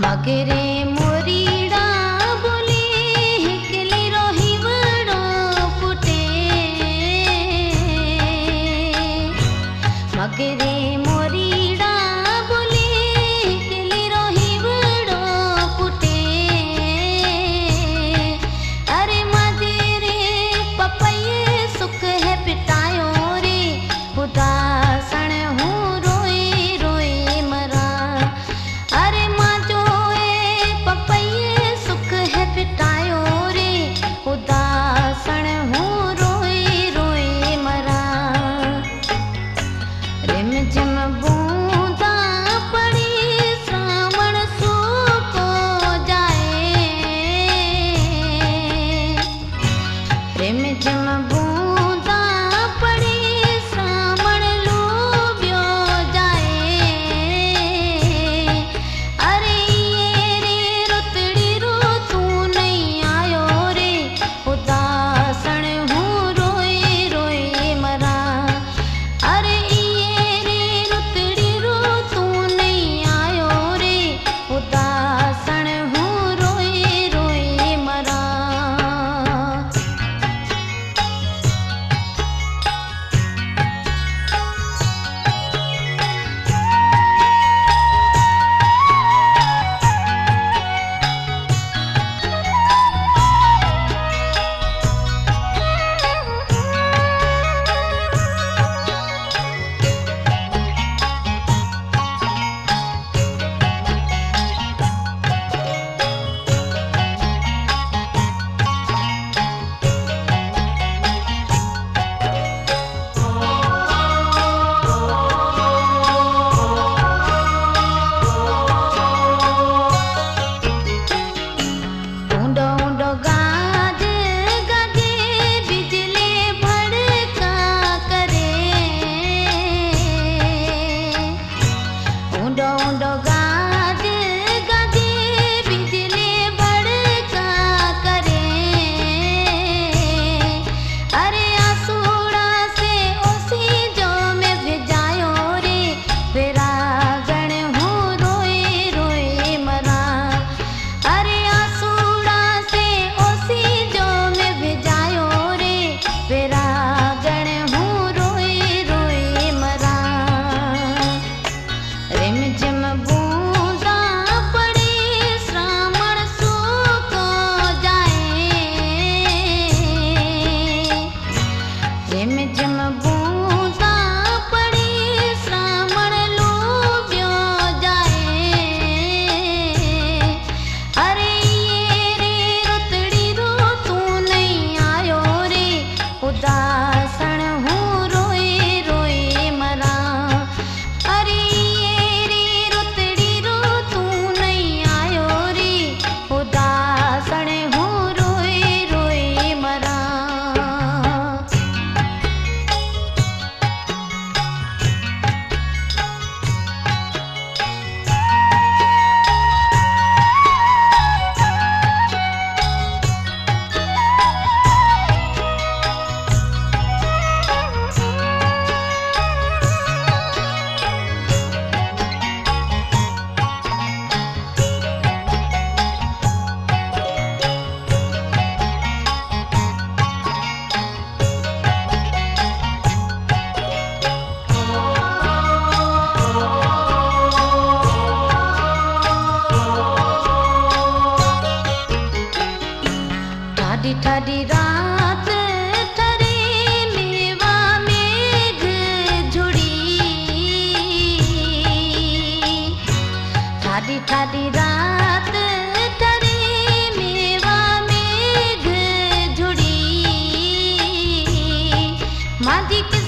मगरे मोरीड़ा बोले हिकली रोही वड़ो पुटे मगरे मोरीड़ा बोले हिकली रोही वड़ो पुटे अरे मगरे पपये सुख है पिटायो रे उदासण हूँ रोए रोए मरा अरे पिटायो रे उदासण हूँ रोए रोए मरा रिम झिम बूंदा पड़ी श्रावण सूको जाए रिम झिम बूंदा पड़ी श्रावण लूबियो जाए अरे ये रे रुतड़ी रो तू नहीं आयो रे उदासण हूँ रोए रोए मरा अरे ये रे रुतड़ी रो तू नहीं आयो रे उदासण हूँ रोए रोए मरा ठाडी ठाडी रात ठरे मेवा मेघ झुड़ी ठाडी ठाडी रात ठरे मेवा मेघ झुड़ी माधी